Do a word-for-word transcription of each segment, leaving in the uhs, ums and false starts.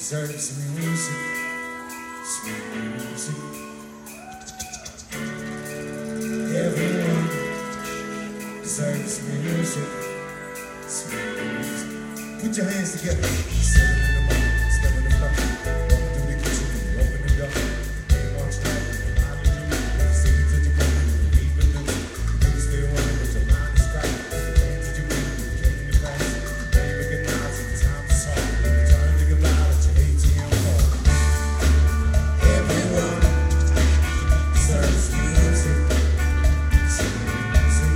deserves music, sweet music. Everyone deserves music, sweet music. Put your hands together. Seven in the morning, step in the floor. Walk through the kitchen, open the door. Ain't much right, how do you do? Sing it to your brother, you read the news. You can stay running, but your mind is right. The things that you do, you can't get past. You can't recognize it, time is hard. You're trying to think about it, your A T M card. Everyone deserves music, sweet music.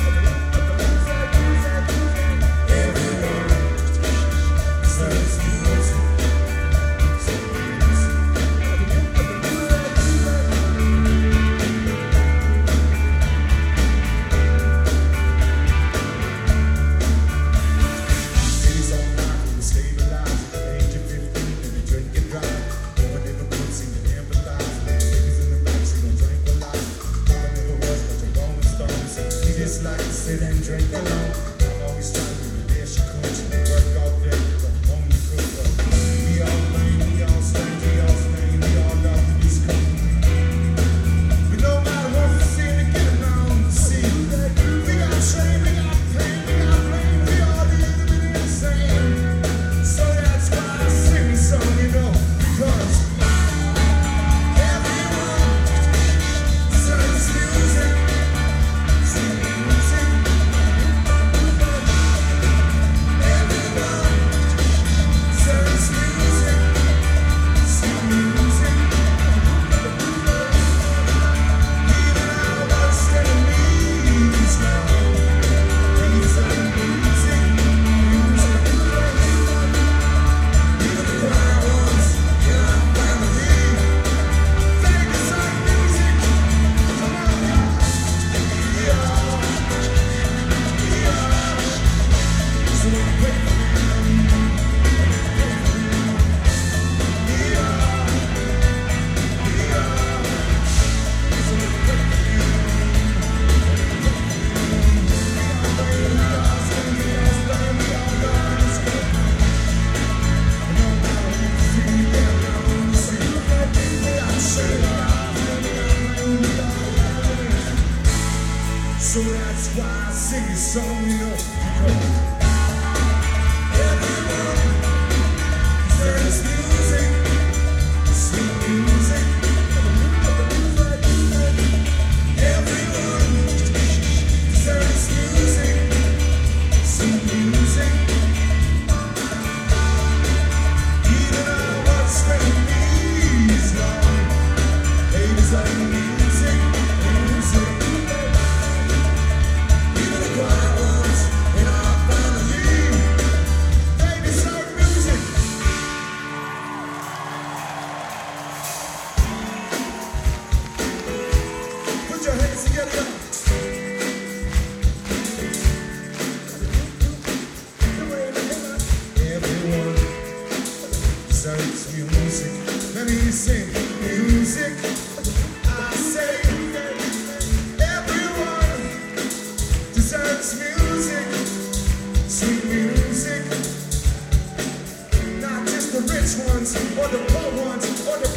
Everyone deserves music, sweet music. Cities on fire, we stabilize at the age of fifteen, and they drink and drive. Going in the woods, singing empathize. Niggas in the backseat on tranquilize. All I never was but a Rolling Stones. We just like to sit and drink alone. I've always tried to be the best you could. You work all day, but home you cook up. We all lame, we all strange, we all stain, we all love to be screwed. But no matter what we see, to get around the sea. We got shame, we got pain, we got blame, we all live in the insane. So that's why I sing this song, you know, because everyone deserves music, sweet music. Everyone deserves music, sweet music. Even our worst enemies know these are music, music. Even the quiet ones in our family, they deserve music. Come on, yeah, yeah. So we pray for them, yeah, yeah. So we pray for you. We all sin, we all stain, we all love this good. No matter what you see, they're around the sea. We all share it out, we all love. So that's why I sing this song, you know, because everyone deserves music, sweet music. Everyone deserves music, sweet music. Even our worst enemies know they deserve music, music. Even the quiet ones in our family, they deserve music. Put your hands together, y'all. Everyone deserves music. Let me hear you sing music. I say everyone deserves music, sweet music. Not just the rich ones or the poor ones or the